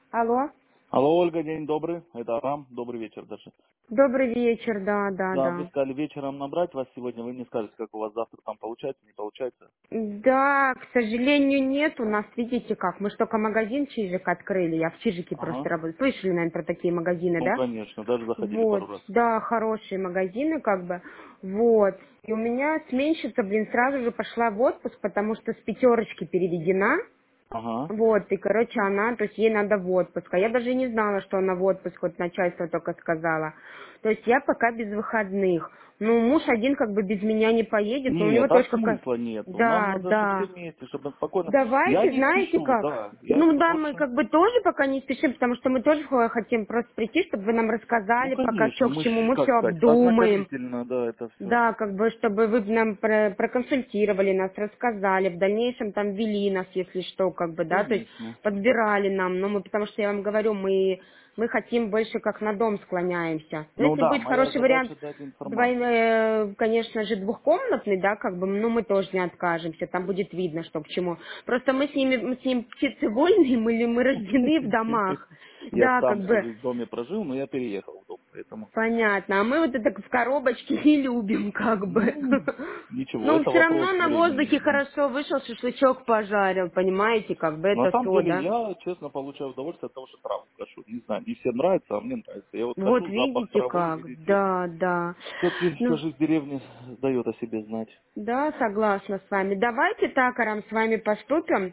Алло. Алло, Ольга, день добрый. Это Арам. Добрый вечер даже. Добрый вечер, да, да, Да, вы да. сказали вечером набрать вас сегодня. Вы не скажете, как у вас завтра там получается, не получается. Да, к сожалению, нет. У нас, видите как, мы ж только магазин Чижик открыли. Я в Чижике просто Ага. работаю. Слышали, наверное, про такие магазины, Ну, да? конечно, даже заходили Вот, пару раз. да, хорошие магазины, как бы. Вот. И у меня сменщица, сразу же пошла в отпуск, потому что с пятерочки переведена. Ага. Вот, и, короче, она, то есть ей надо в отпуск. А я даже не знала, что она в отпуск, вот начальство только сказала. То есть я пока без выходных. Ну, муж один как бы без меня не поедет, но у него Нет, а тоже какая... смысла нет. Нам Да, надо, чтобы все да. вместе, чтобы спокойно. Я Давайте, не знаете спешу, как? да. Я Ну да, мы больше... как бы тоже пока не спешим, потому что мы тоже хотим просто прийти, чтобы вы нам Ну, рассказали пока конечно, что к мы чему, ж, мы все как сказать, обдумаем. ознакомительно, да, это все. Да, как бы, чтобы вы нам проконсультировали нас, рассказали, в дальнейшем там вели нас, если что, как бы, да, то есть Конечно. подбирали нам, ну, мы, потому что я вам говорю, мы хотим больше как на дом склоняемся. Но Ну если да, будет моя хороший вариант, задача дать информацию. двойной, конечно же, двухкомнатный, да, как бы, ну, мы тоже не откажемся, там будет видно, что к чему. Просто мы с ним птицы вольные, мы рождены в домах, Я да, как сам всю бы, жизнь в доме прожил, но я переехал в дом, поэтому... понятно. А мы вот это в коробочке не любим, как бы. Ну, ничего, Ну, это все равно вопрос на времени, воздухе я думаю. хорошо вышел, шашлычок пожарил, понимаете, как бы На это самом то, деле, да? я, честно, получаю удовольствие от того, что траву кашу. Не знаю, не всем нравится, а мне нравится. Я вот Вот кашу, запах видите травы, как, видите. да, да. Все-таки Ну, жизнь в деревне дает о себе знать. да, согласна с вами. Давайте так, Арам, с вами поступим.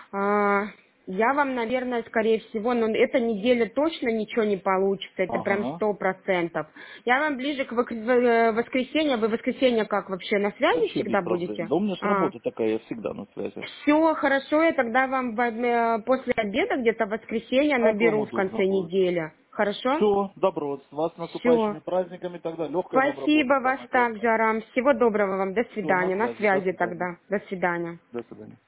А, Я вам, наверное, скорее всего, но эта неделя точно ничего не получится, это прям Ага. 100%. Я вам ближе к воскресенью, вы в воскресенье как вообще на связи Вообще без всегда проблем. будете? Да у меня же работа такая, я всегда на связи. Все хорошо, я тогда вам после обеда где-то в воскресенье Как вам наберу в удобно конце будет. недели. Хорошо? Все, добро. С вас с Все. наступающими праздниками тогда. Легкой вам работы, Спасибо вас самое также, главное. Арам. Всего доброго вам. До Все, на свидания. На связи. До связи свидания. тогда. До свидания. До свидания.